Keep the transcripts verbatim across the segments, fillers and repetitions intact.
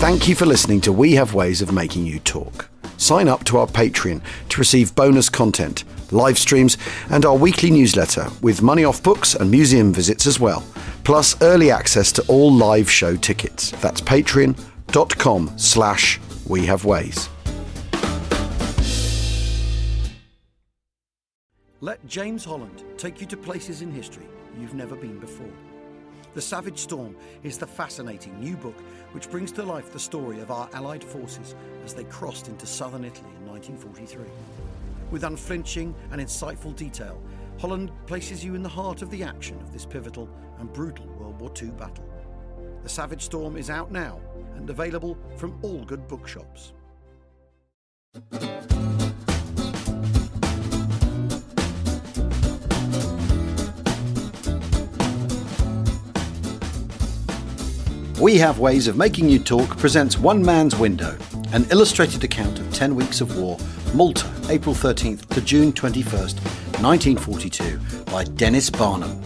Thank you for listening to We Have Ways of Making You Talk. Sign up to our Patreon to receive bonus content, live streams, and our weekly newsletter with money off books and museum visits as well, plus early access to all live show tickets. That's patreon.com slash We Have Ways. Let James Holland take you to places in history you've never been before. The Savage Storm is the fascinating new book which brings to life the story of our Allied forces as they crossed into southern Italy in nineteen forty-three. With unflinching and insightful detail, Holland places you in the heart of the action of this pivotal and brutal World War Two battle. The Savage Storm is out now and available from all good bookshops. We Have Ways of Making You Talk presents One Man's Window, an illustrated account of ten weeks of war, Malta, April thirteenth to June twenty-first, nineteen forty-two, by Dennis Barnum.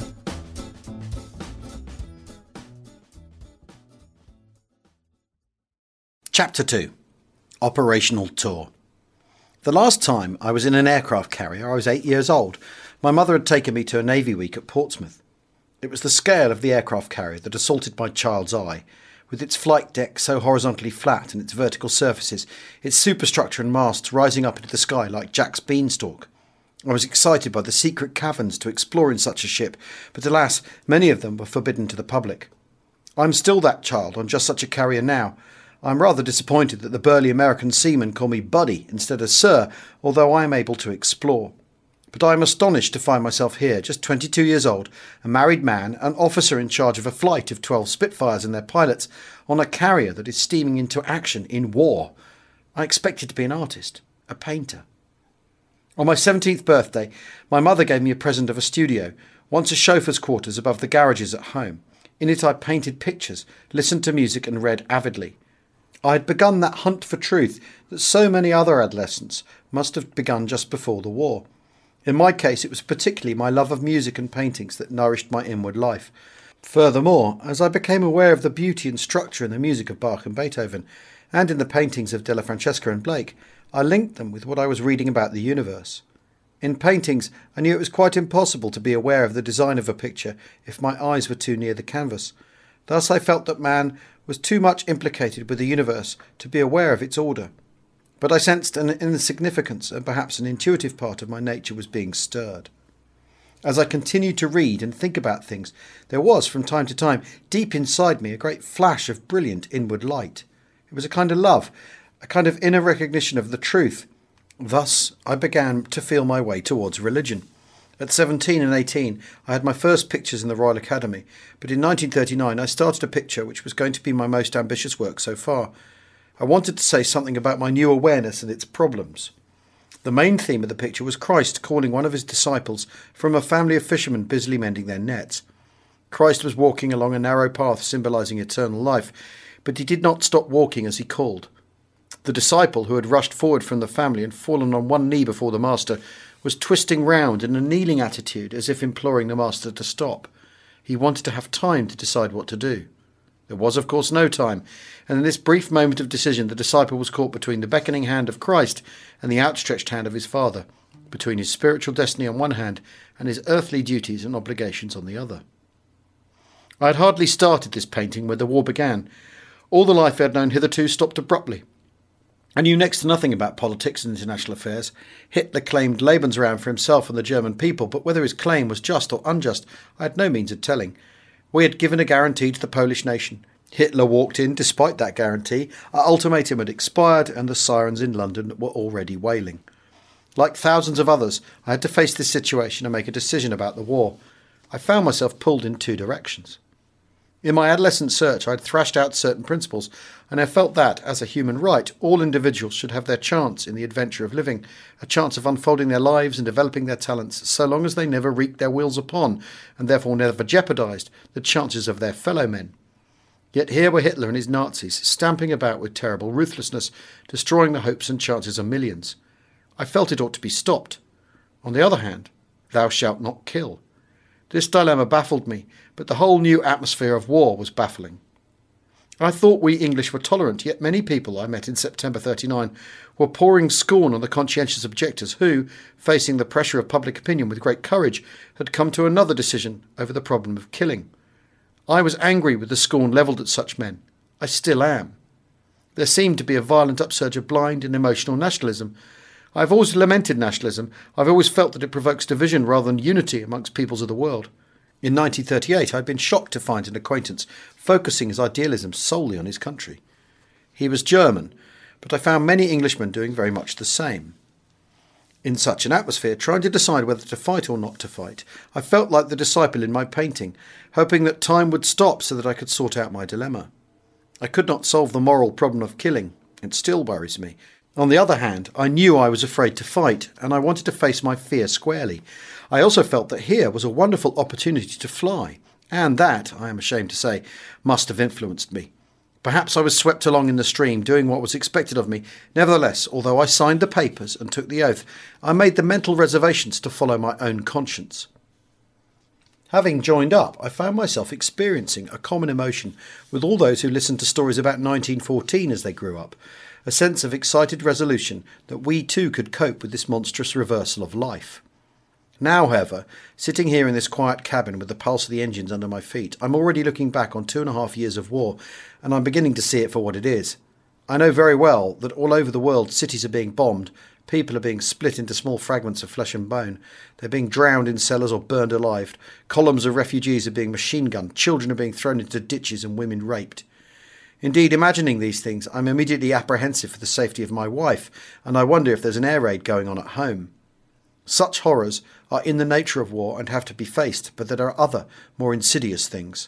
Chapter two. Operational Tour. The last time I was in an aircraft carrier, I was eight years old. My mother had taken me to a Navy week at Portsmouth. It was the scale of the aircraft carrier that assaulted my child's eye, with its flight deck so horizontally flat and its vertical surfaces, its superstructure and masts rising up into the sky like Jack's beanstalk. I was excited by the secret caverns to explore in such a ship, but alas, many of them were forbidden to the public. I'm still that child on just such a carrier now. I'm rather disappointed that the burly American seamen call me Buddy instead of Sir, although I am able to explore. But I am astonished to find myself here, just twenty-two years old, a married man, an officer in charge of a flight of twelve Spitfires and their pilots, on a carrier that is steaming into action in war. I expected to be an artist, a painter. On my seventeenth birthday, my mother gave me a present of a studio, once a chauffeur's quarters above the garages at home. In it I painted pictures, listened to music and read avidly. I had begun that hunt for truth that so many other adolescents must have begun just before the war. In my case, it was particularly my love of music and paintings that nourished my inward life. Furthermore, as I became aware of the beauty and structure in the music of Bach and Beethoven, and in the paintings of Della Francesca and Blake, I linked them with what I was reading about the universe. In paintings, I knew it was quite impossible to be aware of the design of a picture if my eyes were too near the canvas. Thus I felt that man was too much implicated with the universe to be aware of its order. But I sensed an insignificance, and perhaps an intuitive part of my nature was being stirred. As I continued to read and think about things, there was, from time to time, deep inside me, a great flash of brilliant inward light. It was a kind of love, a kind of inner recognition of the truth. Thus I began to feel my way towards religion. At seventeen and eighteen, I had my first pictures in the Royal Academy, but in nineteen thirty-nine I started a picture which was going to be my most ambitious work so far. I wanted to say something about my new awareness and its problems. The main theme of the picture was Christ calling one of his disciples from a family of fishermen busily mending their nets. Christ was walking along a narrow path symbolising eternal life, but he did not stop walking as he called. The disciple, who had rushed forward from the family and fallen on one knee before the master, was twisting round in a kneeling attitude as if imploring the master to stop. He wanted to have time to decide what to do. There was, of course, no time, and in this brief moment of decision the disciple was caught between the beckoning hand of Christ and the outstretched hand of his Father, between his spiritual destiny on one hand and his earthly duties and obligations on the other. I had hardly started this painting when the war began. All the life I had known hitherto stopped abruptly. I knew next to nothing about politics and international affairs. Hitler claimed Lebensraum for himself and the German people, but whether his claim was just or unjust, I had no means of telling. We had given a guarantee to the Polish nation. Hitler walked in despite that guarantee. Our ultimatum had expired and the sirens in London were already wailing. Like thousands of others, I had to face this situation and make a decision about the war. I found myself pulled in two directions. In my adolescent search, I had thrashed out certain principles, and I felt that, as a human right, all individuals should have their chance in the adventure of living, a chance of unfolding their lives and developing their talents, so long as they never wreaked their wills upon, and therefore never jeopardised, the chances of their fellow men. Yet here were Hitler and his Nazis, stamping about with terrible ruthlessness, destroying the hopes and chances of millions. I felt it ought to be stopped. On the other hand, thou shalt not kill. This dilemma baffled me, but the whole new atmosphere of war was baffling. I thought we English were tolerant, yet many people I met in September thirty-nine were pouring scorn on the conscientious objectors who, facing the pressure of public opinion with great courage, had come to another decision over the problem of killing. I was angry with the scorn levelled at such men. I still am. There seemed to be a violent upsurge of blind and emotional nationalism. I've always lamented nationalism. I've always felt that it provokes division rather than unity amongst peoples of the world. In nineteen thirty-eight, I'd been shocked to find an acquaintance focusing his idealism solely on his country. He was German, but I found many Englishmen doing very much the same. In such an atmosphere, trying to decide whether to fight or not to fight, I felt like the disciple in my painting, hoping that time would stop so that I could sort out my dilemma. I could not solve the moral problem of killing. It still worries me. On the other hand, I knew I was afraid to fight, and I wanted to face my fear squarely. I also felt that here was a wonderful opportunity to fly, and that, I am ashamed to say, must have influenced me. Perhaps I was swept along in the stream, doing what was expected of me. Nevertheless, although I signed the papers and took the oath, I made the mental reservations to follow my own conscience. Having joined up, I found myself experiencing a common emotion with all those who listened to stories about nineteen fourteen as they grew up, a sense of excited resolution that we too could cope with this monstrous reversal of life. Now, however, sitting here in this quiet cabin with the pulse of the engines under my feet, I'm already looking back on two and a half years of war, and I'm beginning to see it for what it is. I know very well that all over the world cities are being bombed, people are being split into small fragments of flesh and bone, they're being drowned in cellars or burned alive, columns of refugees are being machine-gunned, children are being thrown into ditches and women raped. Indeed, imagining these things, I'm immediately apprehensive for the safety of my wife, and I wonder if there's an air raid going on at home. Such horrors are in the nature of war and have to be faced, but there are other, more insidious things.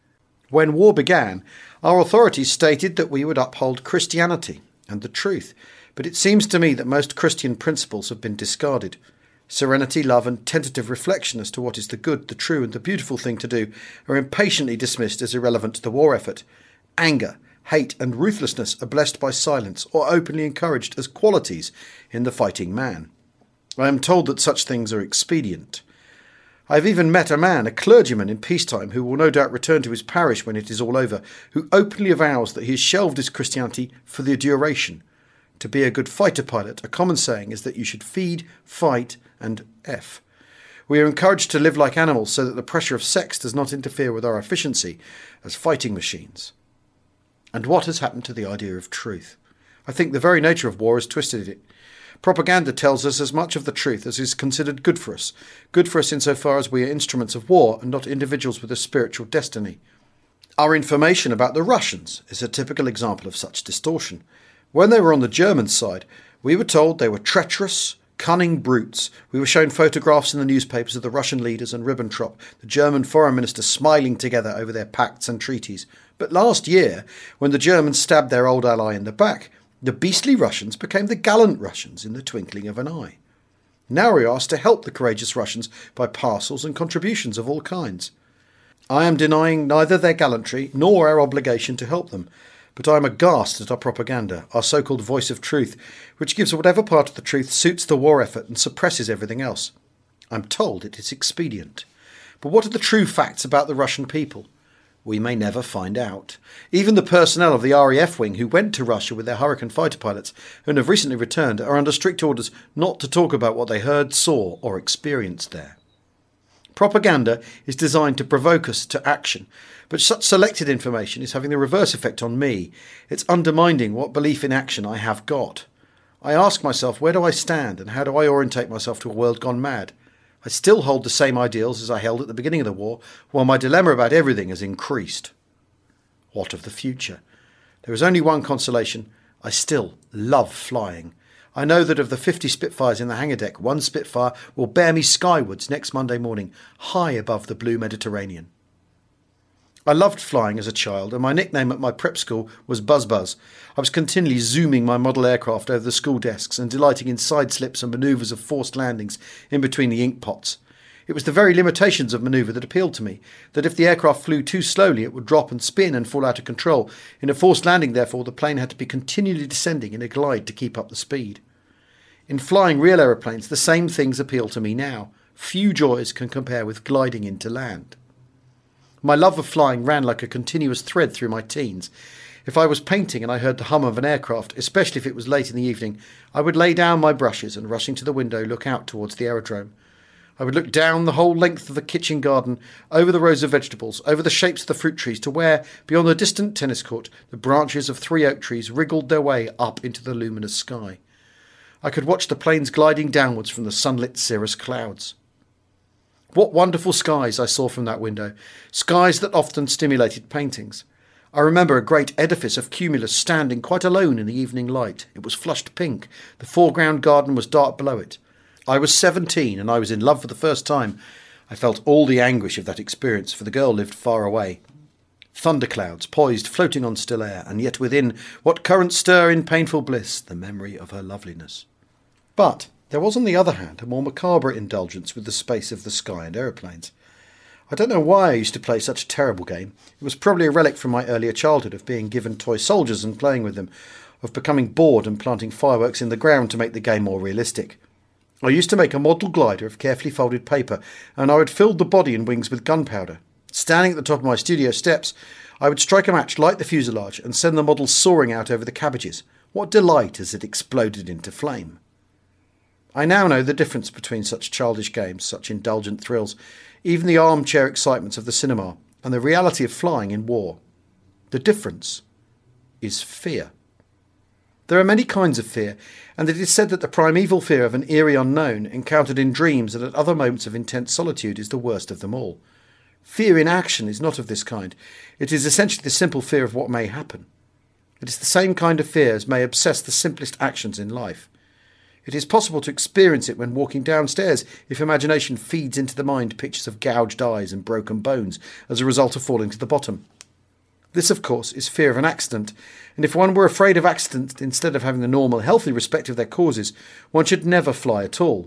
When war began, our authorities stated that we would uphold Christianity and the truth, but it seems to me that most Christian principles have been discarded. Serenity, love, and tentative reflection as to what is the good, the true, and the beautiful thing to do are impatiently dismissed as irrelevant to the war effort. Anger, hate, and ruthlessness are blessed by silence or openly encouraged as qualities in the fighting man. I am told that such things are expedient. I have even met a man, a clergyman in peacetime, who will no doubt return to his parish when it is all over, who openly avows that he has shelved his Christianity for the duration. To be a good fighter pilot, a common saying is that you should feed, fight, and F. We are encouraged to live like animals so that the pressure of sex does not interfere with our efficiency as fighting machines. And what has happened to the idea of truth? I think the very nature of war has twisted it. Propaganda tells us as much of the truth as is considered good for us, good for us insofar as we are instruments of war and not individuals with a spiritual destiny. Our information about the Russians is a typical example of such distortion. When they were on the German side, we were told they were treacherous, cunning brutes. We were shown photographs in the newspapers of the Russian leaders and Ribbentrop, the German foreign minister, smiling together over their pacts and treaties. But last year, when the Germans stabbed their old ally in the back, the beastly Russians became the gallant Russians in the twinkling of an eye. Now we are asked to help the courageous Russians by parcels and contributions of all kinds. I am denying neither their gallantry nor our obligation to help them, but I am aghast at our propaganda, our so-called voice of truth, which gives whatever part of the truth suits the war effort and suppresses everything else. I'm told it is expedient. But what are the true facts about the Russian people? We may never find out. Even the personnel of the R A F wing who went to Russia with their Hurricane fighter pilots and have recently returned are under strict orders not to talk about what they heard, saw or experienced there. Propaganda is designed to provoke us to action, but such selected information is having the reverse effect on me. It's undermining what belief in action I have got. I ask myself, where do I stand and how do I orientate myself to a world gone mad? I still hold the same ideals as I held at the beginning of the war, while my dilemma about everything has increased. What of the future? There is only one consolation. I still love flying. I know that of the fifty Spitfires in the hangar deck, one Spitfire will bear me skywards next Monday morning, high above the blue Mediterranean. I loved flying as a child, and my nickname at my prep school was Buzz Buzz. I was continually zooming my model aircraft over the school desks and delighting in side slips and manoeuvres of forced landings in between the ink pots. It was the very limitations of manoeuvre that appealed to me, that if the aircraft flew too slowly it would drop and spin and fall out of control. In a forced landing, therefore, the plane had to be continually descending in a glide to keep up the speed. In flying real aeroplanes, the same things appeal to me now. Few joys can compare with gliding into land. My love of flying ran like a continuous thread through my teens. If I was painting and I heard the hum of an aircraft, especially if it was late in the evening, I would lay down my brushes and, rushing to the window, look out towards the aerodrome. I would look down the whole length of the kitchen garden, over the rows of vegetables, over the shapes of the fruit trees, to where, beyond the distant tennis court, the branches of three oak trees wriggled their way up into the luminous sky. I could watch the planes gliding downwards from the sunlit cirrus clouds. What wonderful skies I saw from that window, skies that often stimulated paintings. I remember a great edifice of cumulus standing quite alone in the evening light. It was flushed pink. The foreground garden was dark below it. I was seventeen and I was in love for the first time. I felt all the anguish of that experience, for the girl lived far away. Thunderclouds poised, floating on still air, and yet within, what currents stir in painful bliss, the memory of her loveliness. But there was, on the other hand, a more macabre indulgence with the space of the sky and aeroplanes. I don't know why I used to play such a terrible game. It was probably a relic from my earlier childhood of being given toy soldiers and playing with them, of becoming bored and planting fireworks in the ground to make the game more realistic. I used to make a model glider of carefully folded paper, and I would fill the body and wings with gunpowder. Standing at the top of my studio steps, I would strike a match, light the fuselage, and send the model soaring out over the cabbages. What delight as it exploded into flame! I now know the difference between such childish games, such indulgent thrills, even the armchair excitements of the cinema, and the reality of flying in war. The difference is fear. There are many kinds of fear, and it is said that the primeval fear of an eerie unknown, encountered in dreams and at other moments of intense solitude, is the worst of them all. Fear in action is not of this kind. It is essentially the simple fear of what may happen. It is the same kind of fear as may obsess the simplest actions in life. It is possible to experience it when walking downstairs if imagination feeds into the mind pictures of gouged eyes and broken bones as a result of falling to the bottom. This, of course, is fear of an accident, and if one were afraid of accidents instead of having the normal, healthy respect of their causes, one should never fly at all.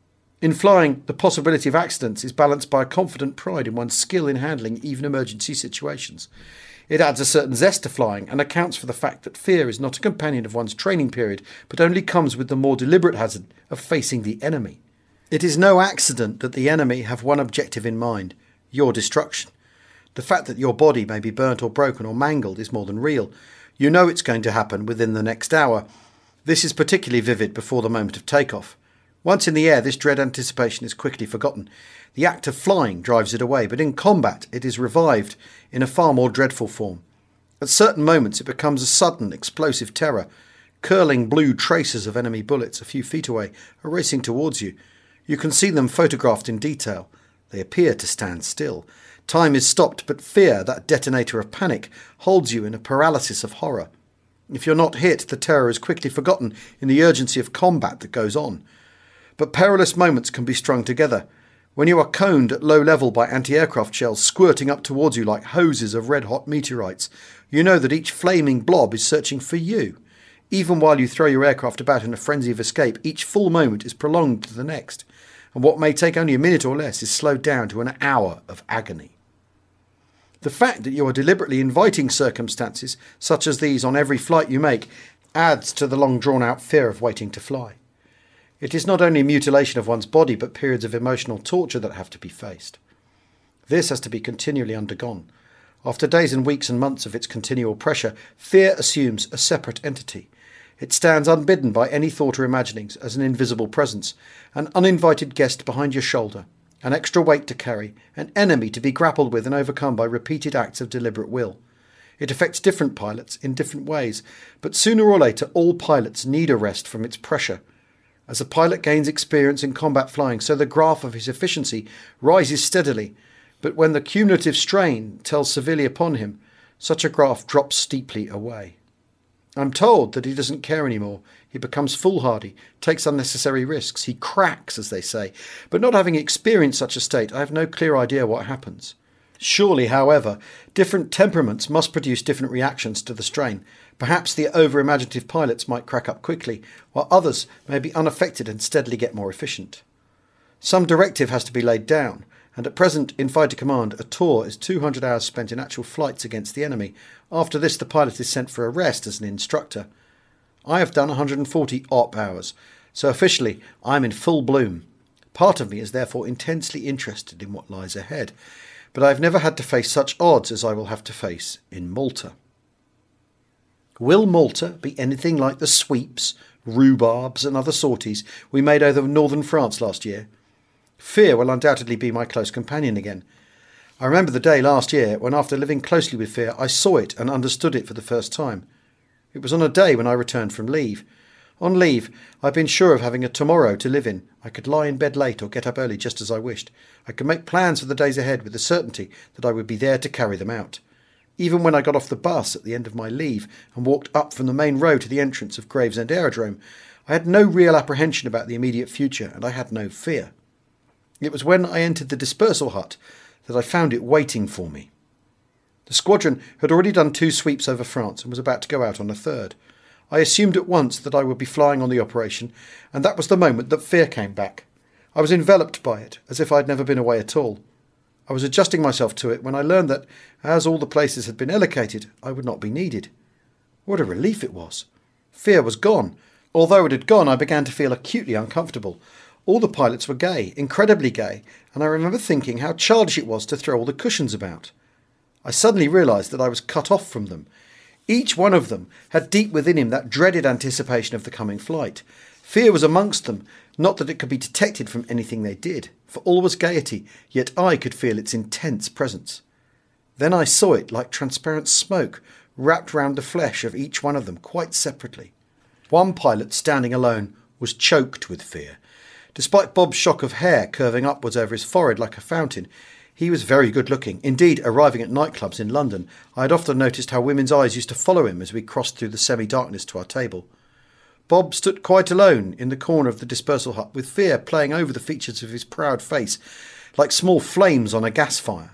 In flying, the possibility of accidents is balanced by a confident pride in one's skill in handling even emergency situations. It adds a certain zest to flying and accounts for the fact that fear is not a companion of one's training period, but only comes with the more deliberate hazard of facing the enemy. It is no accident that the enemy have one objective in mind: your destruction. The fact that your body may be burnt or broken or mangled is more than real. You know it's going to happen within the next hour. This is particularly vivid before the moment of takeoff. Once in the air, this dread anticipation is quickly forgotten. The act of flying drives it away, but in combat it is revived in a far more dreadful form. At certain moments it becomes a sudden, explosive terror. Curling blue traces of enemy bullets a few feet away are racing towards you. You can see them photographed in detail. They appear to stand still. Time is stopped, but fear, that detonator of panic, holds you in a paralysis of horror. If you're not hit, the terror is quickly forgotten in the urgency of combat that goes on. But perilous moments can be strung together. When you are coned at low level by anti-aircraft shells squirting up towards you like hoses of red-hot meteorites, you know that each flaming blob is searching for you. Even while you throw your aircraft about in a frenzy of escape, each full moment is prolonged to the next, and what may take only a minute or less is slowed down to an hour of agony. The fact that you are deliberately inviting circumstances such as these on every flight you make adds to the long drawn-out fear of waiting to fly. It is not only mutilation of one's body, but periods of emotional torture that have to be faced. This has to be continually undergone. After days and weeks and months of its continual pressure, fear assumes a separate entity. It stands unbidden by any thought or imaginings as an invisible presence, an uninvited guest behind your shoulder, an extra weight to carry, an enemy to be grappled with and overcome by repeated acts of deliberate will. It affects different pilots in different ways, but sooner or later all pilots need a rest from its pressure. As a pilot gains experience in combat flying, so the graph of his efficiency rises steadily, but when the cumulative strain tells severely upon him, such a graph drops steeply away. I'm told that he doesn't care anymore. He becomes foolhardy, takes unnecessary risks. He cracks, as they say. But not having experienced such a state, I have no clear idea what happens. Surely, however, different temperaments must produce different reactions to the strain. Perhaps the over-imaginative pilots might crack up quickly, while others may be unaffected and steadily get more efficient. Some directive has to be laid down, and at present in fighter command a tour is two hundred hours spent in actual flights against the enemy. After this the pilot is sent for a rest as an instructor. I have done one hundred forty op hours, so officially I am in full bloom. Part of me is therefore intensely interested in what lies ahead. but I've never had to face such odds as I will have to face in Malta. Will Malta be anything like the sweeps, rhubarbs and other sorties we made over northern France last year? Fear will undoubtedly be my close companion again. I remember the day last year when, after living closely with fear, I saw it and understood it for the first time. It was on a day when I returned from leave. On leave, I'd been sure of having a tomorrow to live in. I could lie in bed late or get up early just as I wished. I could make plans for the days ahead with the certainty that I would be there to carry them out. Even when I got off the bus at the end of my leave and walked up from the main road to the entrance of Gravesend Aerodrome, I had no real apprehension about the immediate future, and I had no fear. It was when I entered the dispersal hut that I found it waiting for me. The squadron had already done two sweeps over France and was about to go out on a third. I assumed at once that I would be flying on the operation, and that was the moment that fear came back. I was enveloped by it, as if I had never been away at all. I was adjusting myself to it when I learned that, as all the places had been allocated, I would not be needed. What a relief it was! Fear was gone. Although it had gone, I began to feel acutely uncomfortable. All the pilots were gay, incredibly gay, and I remember thinking how childish it was to throw all the cushions about. I suddenly realised that I was cut off from them. Each one of them had deep within him that dreaded anticipation of the coming flight. Fear was amongst them, not that it could be detected from anything they did, for all was gaiety, yet I could feel its intense presence. Then I saw it like transparent smoke wrapped round the flesh of each one of them quite separately. One pilot, standing alone, was choked with fear. Despite Bob's shock of hair curving upwards over his forehead like a fountain, he was very good looking. Indeed, arriving at nightclubs in London, I had often noticed how women's eyes used to follow him as we crossed through the semi-darkness to our table. Bob stood quite alone in the corner of the dispersal hut, with fear playing over the features of his proud face like small flames on a gas fire.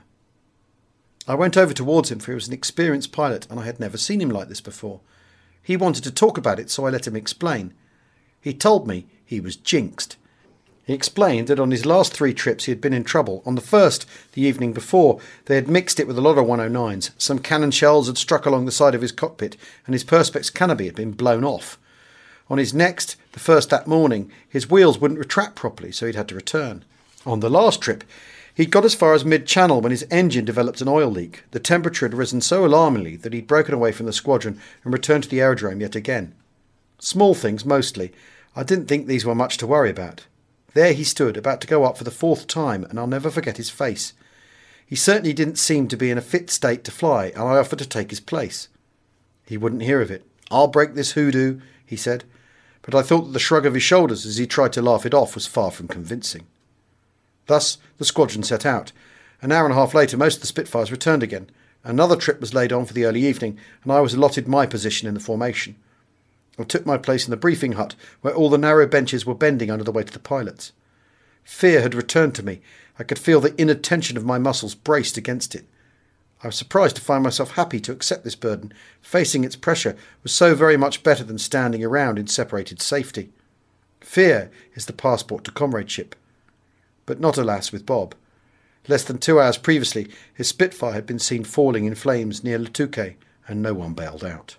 I went over towards him, for he was an experienced pilot and I had never seen him like this before. He wanted to talk about it, so I let him explain. He told me he was jinxed. He explained that on his last three trips he had been in trouble. On the first, the evening before, they had mixed it with a lot of one oh nines. Some cannon shells had struck along the side of his cockpit and his perspex canopy had been blown off. On his next, the first that morning, his wheels wouldn't retract properly, so he'd had to return. On the last trip, he'd got as far as mid-channel when his engine developed an oil leak. The temperature had risen so alarmingly that he'd broken away from the squadron and returned to the aerodrome yet again. Small things, mostly. I didn't think these were much to worry about. There he stood, about to go up for the fourth time, and I'll never forget his face. He certainly didn't seem to be in a fit state to fly, and I offered to take his place. He wouldn't hear of it. "I'll break this hoodoo," he said, but I thought that the shrug of his shoulders as he tried to laugh it off was far from convincing. Thus the squadron set out. An hour and a half later most of the Spitfires returned again. Another trip was laid on for the early evening, and I was allotted my position in the formation. I took my place in the briefing hut, where all the narrow benches were bending under the weight of the pilots. Fear had returned to me. I could feel the inner tension of my muscles braced against it. I was surprised to find myself happy to accept this burden. Facing its pressure was so very much better than standing around in separated safety. Fear is the passport to comradeship. But not, alas, with Bob. Less than two hours previously, his Spitfire had been seen falling in flames near Le Touquet, and no one bailed out.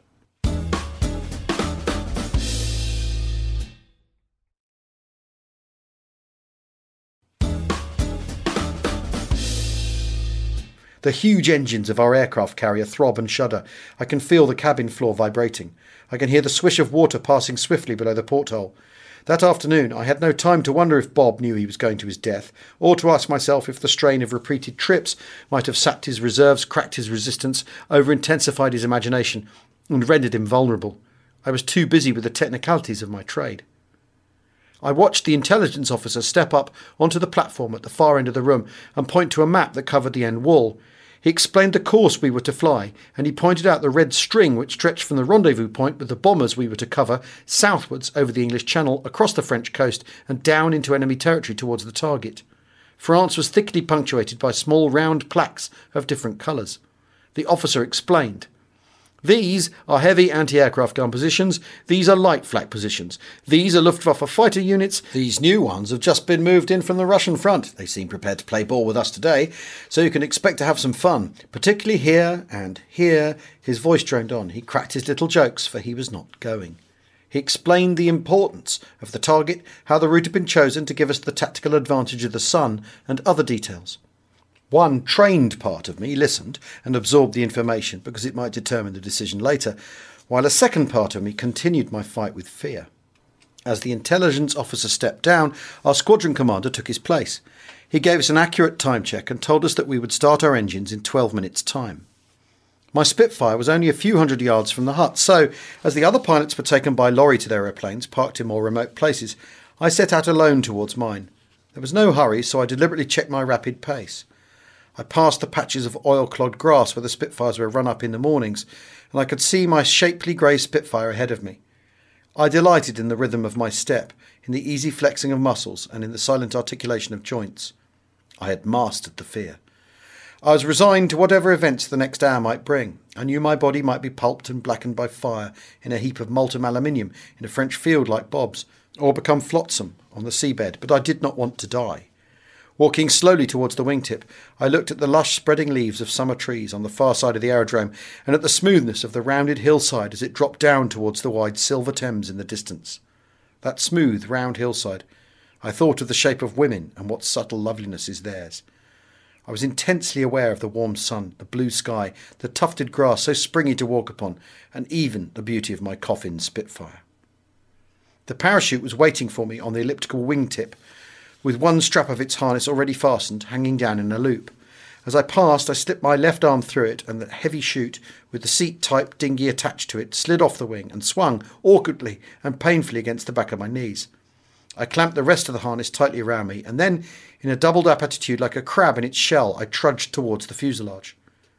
The huge engines of our aircraft carrier throb and shudder. I can feel the cabin floor vibrating. I can hear the swish of water passing swiftly below the porthole. That afternoon I had no time to wonder if Bob knew he was going to his death, or to ask myself if the strain of repeated trips might have sapped his reserves, cracked his resistance, over-intensified his imagination, and rendered him vulnerable. I was too busy with the technicalities of my trade. I watched the intelligence officer step up onto the platform at the far end of the room and point to a map that covered the end wall. He explained the course we were to fly, and he pointed out the red string which stretched from the rendezvous point with the bombers we were to cover southwards over the English Channel, across the French coast, and down into enemy territory towards the target. France was thickly punctuated by small round plaques of different colours. The officer explained. These are heavy anti-aircraft gun positions. These are light flak positions. These are Luftwaffe fighter units. These new ones have just been moved in from the Russian front. They seem prepared to play ball with us today, so you can expect to have some fun, particularly here and here. His voice droned on. He cracked his little jokes, for he was not going. He explained the importance of the target, how the route had been chosen to give us the tactical advantage of the sun, and other details. One trained part of me listened and absorbed the information because it might determine the decision later, while a second part of me continued my fight with fear. As the intelligence officer stepped down, our squadron commander took his place. He gave us an accurate time check and told us that we would start our engines in twelve minutes' time. My Spitfire was only a few hundred yards from the hut, so, as the other pilots were taken by lorry to their aeroplanes, parked in more remote places, I set out alone towards mine. There was no hurry, so I deliberately checked my rapid pace. I passed the patches of oil-clogged grass where the Spitfires were run up in the mornings, and I could see my shapely grey Spitfire ahead of me. I delighted in the rhythm of my step, in the easy flexing of muscles, and in the silent articulation of joints. I had mastered the fear. I was resigned to whatever events the next hour might bring. I knew my body might be pulped and blackened by fire in a heap of molten aluminium in a French field like Bob's, or become flotsam on the seabed, but I did not want to die. Walking slowly towards the wingtip, I looked at the lush spreading leaves of summer trees on the far side of the aerodrome and at the smoothness of the rounded hillside as it dropped down towards the wide silver Thames in the distance. That smooth, round hillside. I thought of the shape of women and what subtle loveliness is theirs. I was intensely aware of the warm sun, the blue sky, the tufted grass so springy to walk upon, and even the beauty of my coffin Spitfire. The parachute was waiting for me on the elliptical wingtip, with one strap of its harness already fastened, hanging down in a loop. As I passed, I slipped my left arm through it, and the heavy chute, with the seat-type dinghy attached to it, slid off the wing and swung awkwardly and painfully against the back of my knees. I clamped the rest of the harness tightly around me, and then, in a doubled-up attitude like a crab in its shell, I trudged towards the fuselage.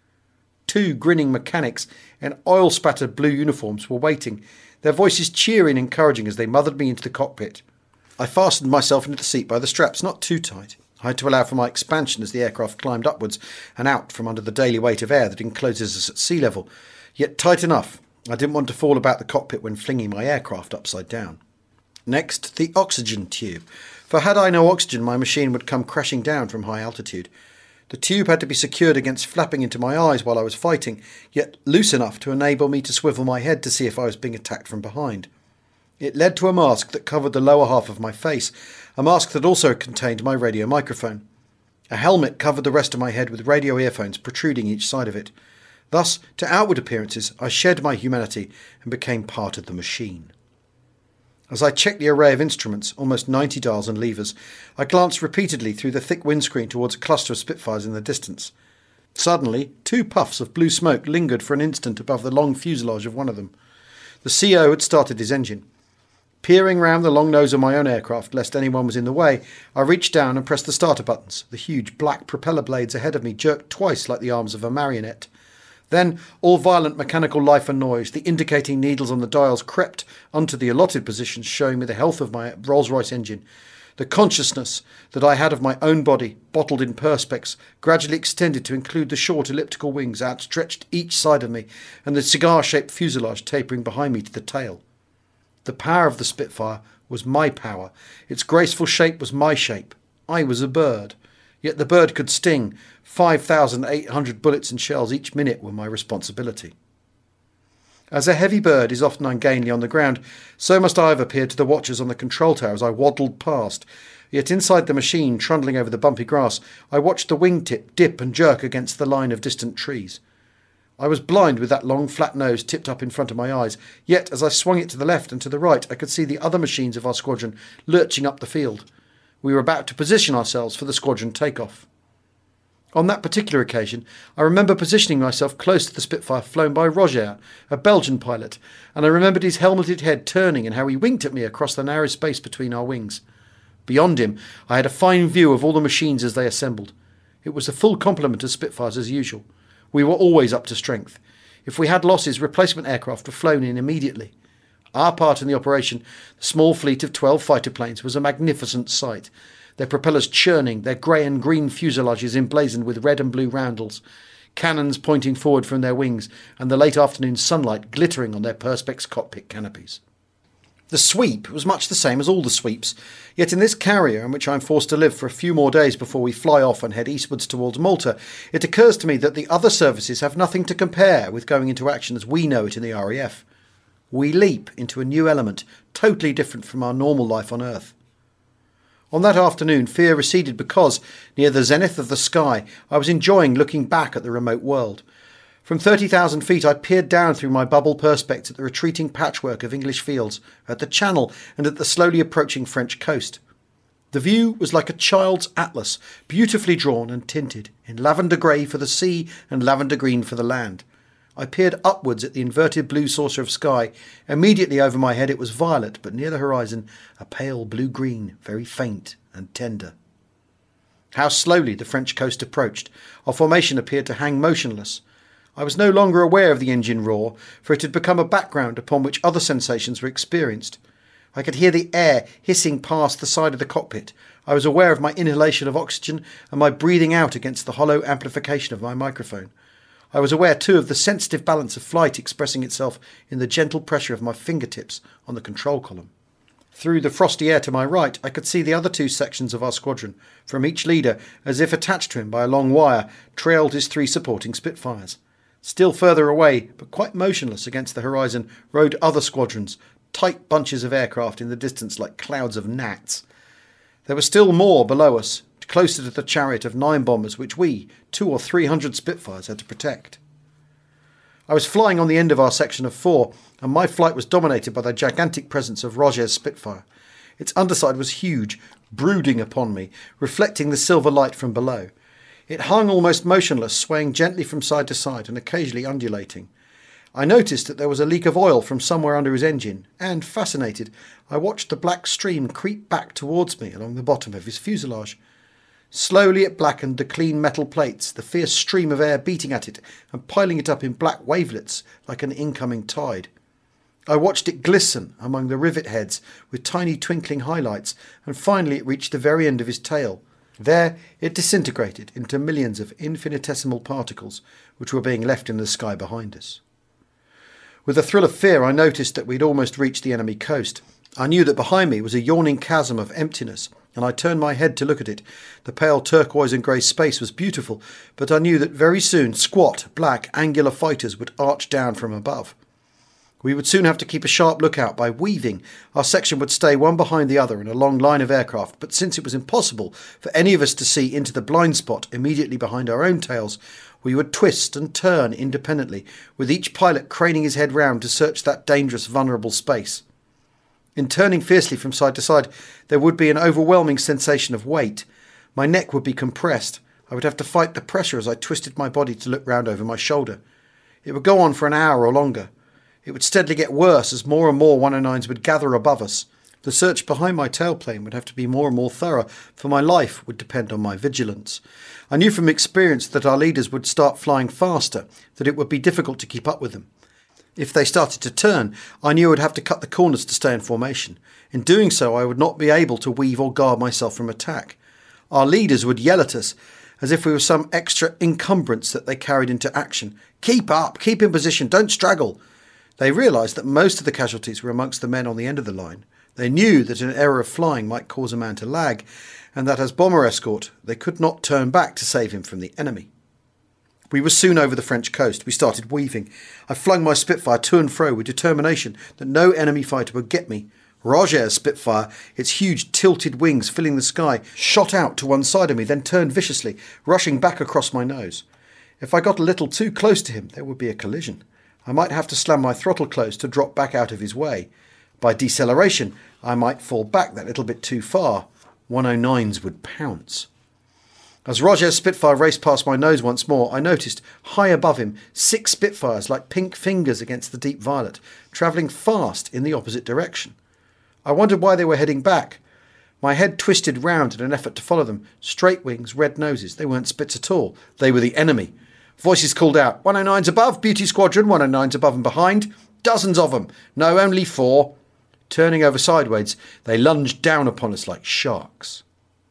Two grinning mechanics in oil-spattered blue uniforms were waiting, their voices cheery and encouraging as they mothered me into the cockpit. I fastened myself into the seat by the straps, not too tight. I had to allow for my expansion as the aircraft climbed upwards and out from under the daily weight of air that encloses us at sea level, yet tight enough. I didn't want to fall about the cockpit when flinging my aircraft upside down. Next, the oxygen tube, for had I no oxygen my machine would come crashing down from high altitude. The tube had to be secured against flapping into my eyes while I was fighting, yet loose enough to enable me to swivel my head to see if I was being attacked from behind. It led to a mask that covered the lower half of my face, a mask that also contained my radio microphone. A helmet covered the rest of my head with radio earphones protruding each side of it. Thus, to outward appearances, I shed my humanity and became part of the machine. As I checked the array of instruments, almost ninety dials and levers, I glanced repeatedly through the thick windscreen towards a cluster of Spitfires in the distance. Suddenly, two puffs of blue smoke lingered for an instant above the long fuselage of one of them. The C O had started his engine. Peering round the long nose of my own aircraft, lest anyone was in the way, I reached down and pressed the starter buttons. The huge black propeller blades ahead of me jerked twice like the arms of a marionette. Then, all violent mechanical life and noise, the indicating needles on the dials crept onto the allotted positions, showing me the health of my Rolls-Royce engine. The consciousness that I had of my own body, bottled in perspex, gradually extended to include the short elliptical wings outstretched each side of me, and the cigar-shaped fuselage tapering behind me to the tail. The power of the Spitfire was my power. Its graceful shape was my shape. I was a bird. Yet the bird could sting. five thousand eight hundred bullets and shells each minute were my responsibility. As a heavy bird is often ungainly on the ground, so must I have appeared to the watchers on the control tower as I waddled past. Yet inside the machine, trundling over the bumpy grass, I watched the wingtip dip and jerk against the line of distant trees. I was blind with that long flat nose tipped up in front of my eyes, yet as I swung it to the left and to the right, I could see the other machines of our squadron lurching up the field. We were about to position ourselves for the squadron takeoff. On that particular occasion, I remember positioning myself close to the Spitfire flown by Roger, a Belgian pilot, and I remembered his helmeted head turning and how he winked at me across the narrow space between our wings. Beyond him, I had a fine view of all the machines as they assembled. It was a full complement of Spitfires as usual. We were always up to strength. If we had losses, replacement aircraft were flown in immediately. Our part in the operation, the small fleet of twelve fighter planes, was a magnificent sight, their propellers churning, their grey and green fuselages emblazoned with red and blue roundels, cannons pointing forward from their wings, and the late afternoon sunlight glittering on their perspex cockpit canopies. The sweep was much the same as all the sweeps, yet in this carrier in which I am forced to live for a few more days before we fly off and head eastwards towards Malta, it occurs to me that the other services have nothing to compare with going into action as we know it in the R A F. We leap into a new element, totally different from our normal life on Earth. On that afternoon, fear receded because, near the zenith of the sky, I was enjoying looking back at the remote world. From thirty thousand feet I peered down through my bubble perspex at the retreating patchwork of English fields, at the Channel and at the slowly approaching French coast. The view was like a child's atlas, beautifully drawn and tinted, in lavender grey for the sea and lavender green for the land. I peered upwards at the inverted blue saucer of sky. Immediately over my head it was violet, but near the horizon a pale blue-green, very faint and tender. How slowly the French coast approached. Our formation appeared to hang motionless. I was no longer aware of the engine roar, for it had become a background upon which other sensations were experienced. I could hear the air hissing past the side of the cockpit. I was aware of my inhalation of oxygen and my breathing out against the hollow amplification of my microphone. I was aware, too, of the sensitive balance of flight expressing itself in the gentle pressure of my fingertips on the control column. Through the frosty air to my right, I could see the other two sections of our squadron. From each leader, as if attached to him by a long wire, trailed his three supporting Spitfires. Still further away, but quite motionless against the horizon, rode other squadrons, tight bunches of aircraft in the distance like clouds of gnats. There were still more below us, closer to the chariot of nine bombers which we, two or three hundred Spitfires, had to protect. I was flying on the end of our section of four, and my flight was dominated by the gigantic presence of Roget's Spitfire. Its underside was huge, brooding upon me, reflecting the silver light from below. It hung almost motionless, swaying gently from side to side and occasionally undulating. I noticed that there was a leak of oil from somewhere under his engine, and, fascinated, I watched the black stream creep back towards me along the bottom of his fuselage. Slowly it blackened the clean metal plates, the fierce stream of air beating at it and piling it up in black wavelets like an incoming tide. I watched it glisten among the rivet heads with tiny twinkling highlights, and finally it reached the very end of his tail. There it disintegrated into millions of infinitesimal particles which were being left in the sky behind us. With a thrill of fear I noticed that we'd almost reached the enemy coast. I knew that behind me was a yawning chasm of emptiness, and I turned my head to look at it. The pale turquoise and grey space was beautiful, but I knew that very soon squat, black, angular fighters would arch down from above. We would soon have to keep a sharp lookout by weaving. Our section would stay one behind the other in a long line of aircraft, but since it was impossible for any of us to see into the blind spot immediately behind our own tails, we would twist and turn independently, with each pilot craning his head round to search that dangerous, vulnerable space. In turning fiercely from side to side, there would be an overwhelming sensation of weight. My neck would be compressed. I would have to fight the pressure as I twisted my body to look round over my shoulder. It would go on for an hour or longer. It would steadily get worse as more and more one oh nines would gather above us. The search behind my tailplane would have to be more and more thorough, for my life would depend on my vigilance. I knew from experience that our leaders would start flying faster, that it would be difficult to keep up with them. If they started to turn, I knew I would have to cut the corners to stay in formation. In doing so, I would not be able to weave or guard myself from attack. Our leaders would yell at us, as if we were some extra encumbrance that they carried into action. "Keep up! Keep in position! Don't straggle!" They realised that most of the casualties were amongst the men on the end of the line. They knew that an error of flying might cause a man to lag, and that as bomber escort they could not turn back to save him from the enemy. We were soon over the French coast. We started weaving. I flung my Spitfire to and fro with determination that no enemy fighter would get me. Roget's Spitfire, its huge tilted wings filling the sky, shot out to one side of me, then turned viciously, rushing back across my nose. If I got a little too close to him, there would be a collision. I might have to slam my throttle close to drop back out of his way. By deceleration, I might fall back that little bit too far. one oh nines would pounce. As Roget's Spitfire raced past my nose once more, I noticed, high above him, six Spitfires like pink fingers against the deep violet, travelling fast in the opposite direction. I wondered why they were heading back. My head twisted round in an effort to follow them. Straight wings, red noses. They weren't Spits at all. They were the enemy. Voices called out, one oh nines above, Beauty Squadron, one oh nines above and behind. Dozens of them. No, only four. Turning over sideways, they lunged down upon us like sharks.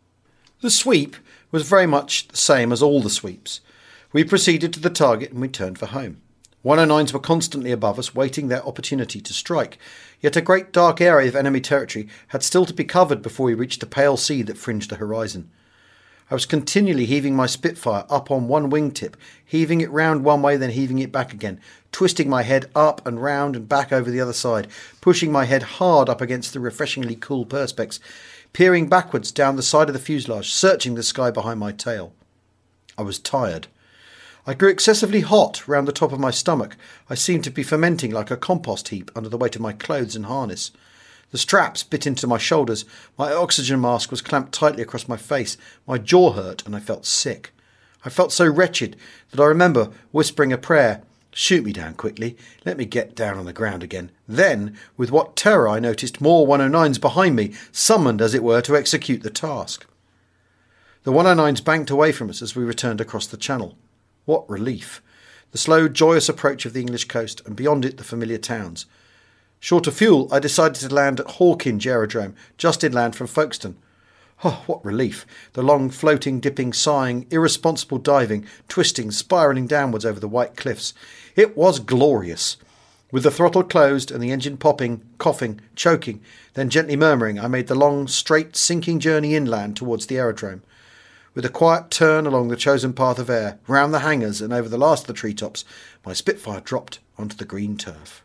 The sweep was very much the same as all the sweeps. We proceeded to the target and we turned for home. one oh nines were constantly above us, waiting their opportunity to strike, yet a great dark area of enemy territory had still to be covered before we reached the pale sea that fringed the horizon. I was continually heaving my Spitfire up on one wingtip, heaving it round one way, then heaving it back again, twisting my head up and round and back over the other side, pushing my head hard up against the refreshingly cool perspex, peering backwards down the side of the fuselage, searching the sky behind my tail. I was tired. I grew excessively hot round the top of my stomach. I seemed to be fermenting like a compost heap under the weight of my clothes and harness. The straps bit into my shoulders, my oxygen mask was clamped tightly across my face, my jaw hurt and I felt sick. I felt so wretched that I remember whispering a prayer. Shoot me down quickly, let me get down on the ground again. Then, with what terror I noticed more one oh nines behind me, summoned as it were to execute the task. The one oh nines banked away from us as we returned across the channel. What relief! The slow, joyous approach of the English coast, and beyond it the familiar towns. Short of fuel, I decided to land at Hawkinge Aerodrome, just inland from Folkestone. Oh, what relief! The long, floating, dipping, sighing, irresponsible diving, twisting, spiralling downwards over the white cliffs. It was glorious! With the throttle closed and the engine popping, coughing, choking, then gently murmuring, I made the long, straight, sinking journey inland towards the aerodrome. With a quiet turn along the chosen path of air, round the hangars and over the last of the treetops, my Spitfire dropped onto the green turf.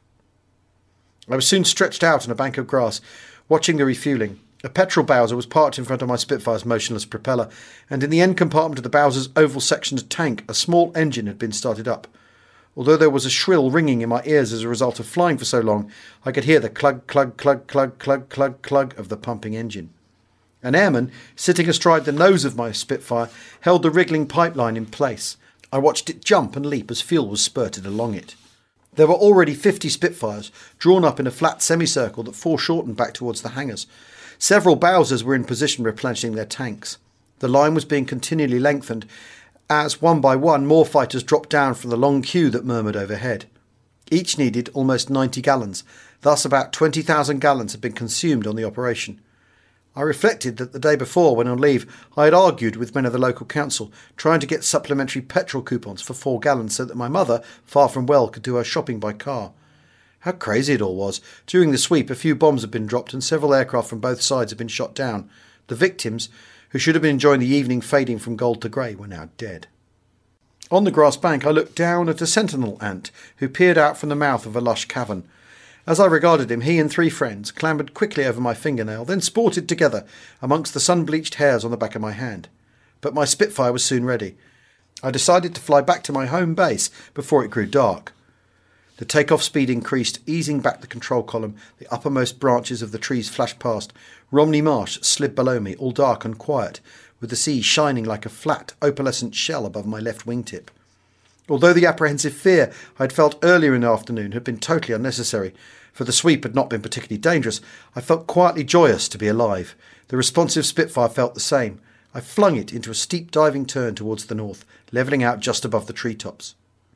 I was soon stretched out on a bank of grass, watching the refuelling. A petrol Bowser was parked in front of my Spitfire's motionless propeller, and in the end compartment of the Bowser's oval-sectioned tank, a small engine had been started up. Although there was a shrill ringing in my ears as a result of flying for so long, I could hear the clug, clug, clug, clug, clug, clug, clug of the pumping engine. An airman, sitting astride the nose of my Spitfire, held the wriggling pipeline in place. I watched it jump and leap as fuel was spurted along it. There were already fifty Spitfires, drawn up in a flat semicircle that foreshortened back towards the hangars. Several Bowsers were in position replenishing their tanks. The line was being continually lengthened as, one by one, more fighters dropped down from the long queue that murmured overhead. Each needed almost ninety gallons, thus about twenty thousand gallons had been consumed on the operation. I reflected that the day before, when on leave, I had argued with men of the local council, trying to get supplementary petrol coupons for four gallons so that my mother, far from well, could do her shopping by car. How crazy it all was. During the sweep, a few bombs had been dropped and several aircraft from both sides had been shot down. The victims, who should have been enjoying the evening fading from gold to grey, were now dead. On the grass bank, I looked down at a sentinel ant who peered out from the mouth of a lush cavern. As I regarded him, he and three friends clambered quickly over my fingernail, then sported together amongst the sun-bleached hairs on the back of my hand. But my Spitfire was soon ready. I decided to fly back to my home base before it grew dark. The take-off speed increased, easing back the control column. The uppermost branches of the trees flashed past. Romney Marsh slid below me, all dark and quiet, with the sea shining like a flat, opalescent shell above my left wingtip. Although the apprehensive fear I had felt earlier in the afternoon had been totally unnecessary, for the sweep had not been particularly dangerous, I felt quietly joyous to be alive. The responsive Spitfire felt the same. I flung it into a steep diving turn towards the north, levelling out just above the treetops.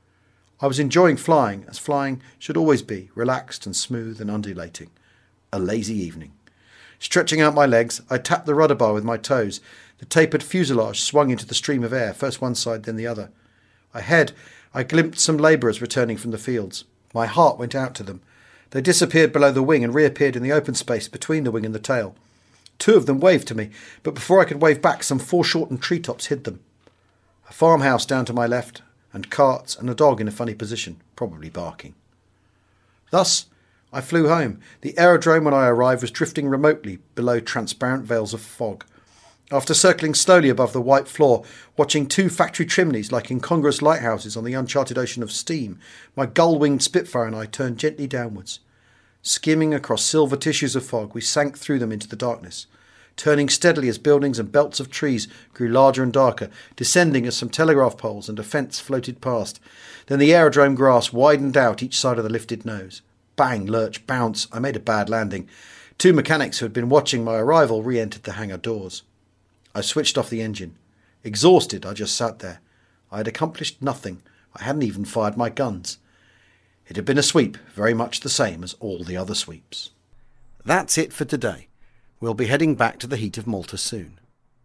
I was enjoying flying, as flying should always be, relaxed and smooth and undulating. A lazy evening. Stretching out my legs, I tapped the rudder bar with my toes. The tapered fuselage swung into the stream of air, first one side, then the other. Ahead, I glimpsed some labourers returning from the fields. My heart went out to them. They disappeared below the wing and reappeared in the open space between the wing and the tail. Two of them waved to me, but before I could wave back, some foreshortened treetops hid them. A farmhouse down to my left, and carts and a dog in a funny position, probably barking. Thus, I flew home. The aerodrome when I arrived was drifting remotely below transparent veils of fog. After circling slowly above the white floor, watching two factory chimneys like incongruous lighthouses on the uncharted ocean of steam, my gull-winged Spitfire and I turned gently downwards. Skimming across silver tissues of fog, we sank through them into the darkness, turning steadily as buildings and belts of trees grew larger and darker, descending as some telegraph poles and a fence floated past. Then the aerodrome grass widened out each side of the lifted nose. Bang, lurch, bounce, I made a bad landing. Two mechanics who had been watching my arrival re-entered the hangar doors. I switched off the engine. Exhausted, I just sat there. I had accomplished nothing. I hadn't even fired my guns. It had been a sweep, very much the same as all the other sweeps. That's it for today. We'll be heading back to the heat of Malta soon.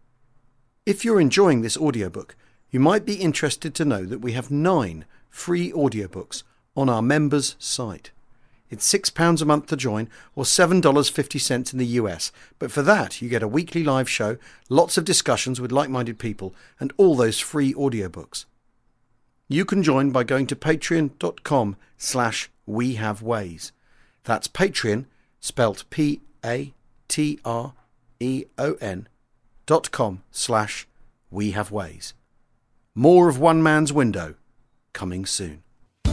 If you're enjoying this audiobook, you might be interested to know that we have nine free audiobooks on our members' site. It's six pounds a month to join, or seven dollars fifty in the U S, but for that you get a weekly live show, lots of discussions with like-minded people, and all those free audiobooks. You can join by going to patreon.com slash we have ways. That's Patreon, spelt P A T R E O N dot com slash we have ways. More of One Man's Window coming soon.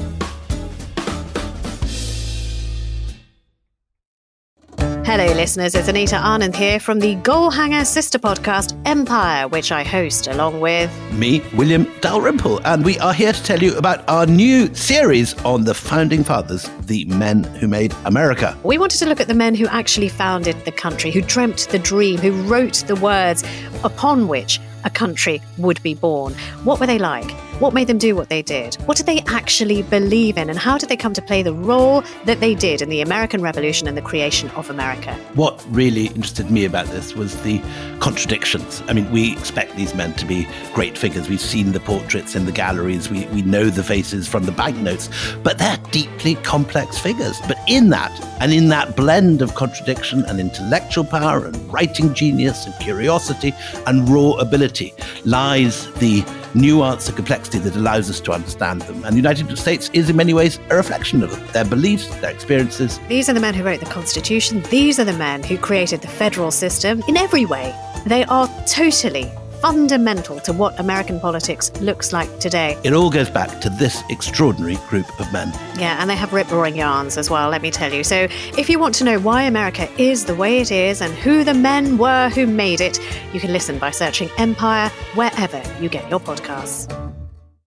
Hello listeners, it's Anita Anand here from the Goalhanger sister podcast Empire, which I host along with me, William Dalrymple, and we are here to tell you about our new series on the Founding Fathers, the men who made America. We wanted to look at the men who actually founded the country, who dreamt the dream, who wrote the words upon which a country would be born. What were they like? What made them do what they did? What did they actually believe in? And how did they come to play the role that they did in the American Revolution and the creation of America? What really interested me about this was the contradictions. I mean, we expect these men to be great figures. We've seen the portraits in the galleries. We, we know the faces from the banknotes, but they're deeply complex figures. But in that, and in that blend of contradiction and intellectual power and writing genius and curiosity and raw ability lies the nuance and complexity that allows us to understand them. And the United States is in many ways a reflection of them, their beliefs, their experiences. These are the men who wrote the Constitution. These are the men who created the federal system. In every way, they are totally fundamental to what American politics looks like today. It all goes back to this extraordinary group of men. Yeah, and they have rip-roaring yarns as well, let me tell you. So if you want to know why America is the way it is and who the men were who made it, you can listen by searching Empire wherever you get your podcasts.